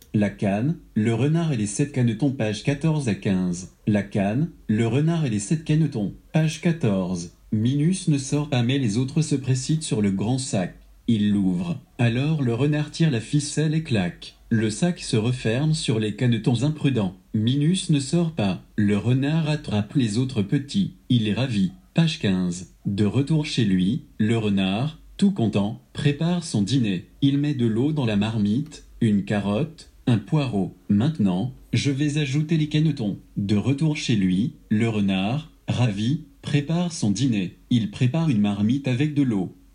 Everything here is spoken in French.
La canne, le renard et les 7 canetons, page 14 à 15. La canne, le renard et les 7 canetons, page 14. Minus ne sort pas mais les autres se précipitent sur le grand sac. Il l'ouvre. Alors le renard tire la ficelle et claque. Le sac se referme sur les canetons imprudents. Minus ne sort pas. Le renard attrape les autres petits. Il est ravi. Page 15. De retour chez lui, le renard, tout content, prépare son dîner. Il met de l'eau dans la marmite, une carotte, un poireau. Maintenant, je vais ajouter les canetons. De retour chez lui, le renard, ravi, prépare son dîner. Il prépare une marmite avec de l'eau,